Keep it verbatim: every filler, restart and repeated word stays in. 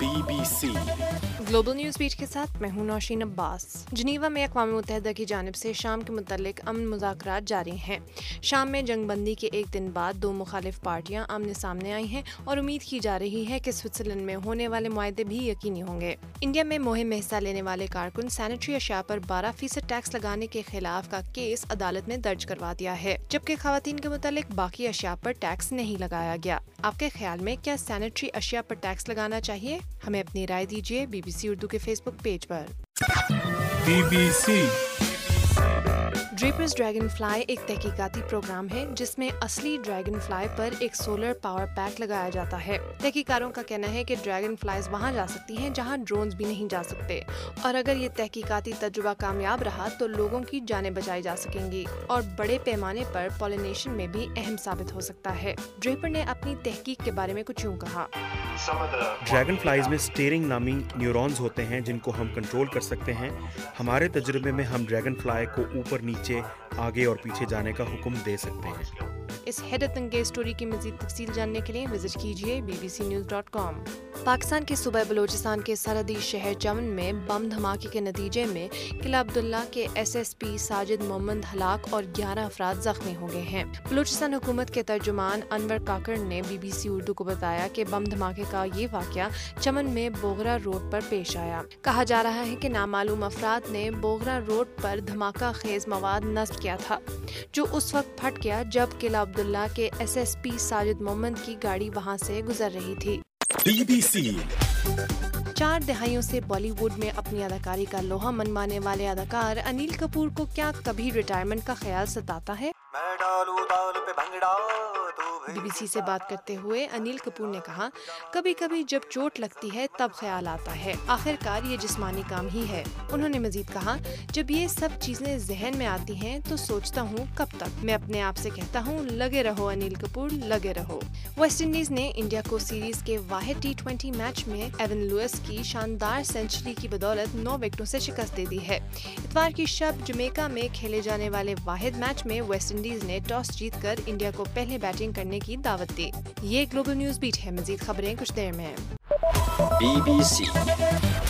Be B C global newsbeat کے ساتھ میں ہوں نوشین عباس۔ جنیوا میں اقوام متحدہ کی جانب سے شام کے متعلق امن مذاکرات جاری ہیں۔ شام میں جنگ بندی کے ایک دن بعد دو مخالف پارٹیاں آمنے سامنے آئی ہیں اور امید کی جا رہی ہے کہ سوئٹزرلینڈ میں ہونے والے معاہدے بھی یقینی ہوں گے۔ انڈیا میں مہم میں حصہ لینے والے کارکن سینیٹری اشیاء پر بارہ فیصد ٹیکس لگانے کے خلاف کا کیس عدالت میں درج کروا دیا ہے، جبکہ خواتین کے متعلق باقی اشیاء پر ٹیکس نہیں لگایا گیا۔ آپ کے خیال میں کیا سینیٹری اشیاء پر ٹیکس لگانا چاہیے؟ ہمیں اپنی رائے دیجیے بی بی سی اردو کے فیس بک پیج پر۔ بی بی سی ڈریپرز ڈریگن فلائی ایک تحقیقاتی پروگرام ہے جس میں اصلی ڈریگن فلائی پر ایک سولر پاور پیک لگایا جاتا ہے۔ تحقیقاتوں کا کہنا ہے کہ ڈریگن فلائیز وہاں جا سکتی ہیں جہاں ڈرونز بھی نہیں جا سکتے، اور اگر یہ تحقیقاتی تجربہ کامیاب رہا تو لوگوں کی جانیں بچائی جا سکیں گی اور بڑے پیمانے پر پولینیشن میں بھی اہم ثابت ہو سکتا ہے۔ ڈریپر نے اپنی تحقیق کے بارے میں کچھ یوں کہا: ڈریگن فلائیز میں سٹیئرنگ نامی نیورونز ہوتے ہیں جن کو ہم کنٹرول کر سکتے ہیں۔ ہمارے تجربے میں ہم ڈریگن فلائی کو اوپر نیچے، آگے اور پیچھے جانے کا حکم دے سکتے ہیں۔ اس حیرت انگیز سٹوری کی مزید تفصیل جاننے کے لیے وزٹ کیجیے B B C news dot com. Pakistan کے صوبہ بلوچستان کے سرحدی شہر چمن میں بم دھماکے کے نتیجے میں قلعہ عبداللہ کے S S P Sajid Muhammad ہلاک اور گیارہ افراد زخمی ہو گئے ہیں۔ بلوچستان حکومت کے ترجمان انور کاکڑ نے بی بی سی اردو کو بتایا کہ بم دھماکے کا یہ واقعہ چمن میں بوگرا روڈ پر پیش آیا۔ کہا جا رہا ہے کہ نامعلوم افراد نے بوگرا روڈ پر دھماکہ خیز مواد نصب کیا تھا، جو اس وقت پھٹ گیا جب قلعہ عبداللہ کے S S P Sajid Muhammad کی گاڑی وہاں سے گزر رہی تھی۔ بی بی سی چار دہائیوں سے بالی ووڈ میں اپنی اداکاری کا لوہا منوانے والے اداکار انیل کپور کو کیا کبھی ریٹائرمنٹ کا خیال ستاتا ہے؟ بی بی سی سے بات کرتے ہوئے انیل کپور نے کہا، کبھی کبھی جب چوٹ لگتی ہے تب خیال آتا ہے، آخر کار یہ جسمانی کام ہی ہے۔ انہوں نے مزید کہا، جب یہ سب چیزیں ذہن میں آتی ہیں تو سوچتا ہوں کب تک۔ میں اپنے آپ سے کہتا ہوں لگے رہو انیل کپور، لگے رہو۔ ویسٹ انڈیز نے انڈیا کو سیریز کے واحد ٹی ٹوینٹی میچ میں ایون لوئس کی شاندار سینچری کی بدولت نو وکٹوں سے شکست دے دی ہے۔ اتوار کی شب جمیکا میں کھیلے جانے والے واحد میچ میں ویسٹ انڈیز نے ٹاس جیت کر انڈیا کو پہلے بیٹنگ کرنے کی دعوت دی۔ یہ گلوبل نیوز بیٹ ہے، مزید خبریں کچھ دیر میں۔ Be B C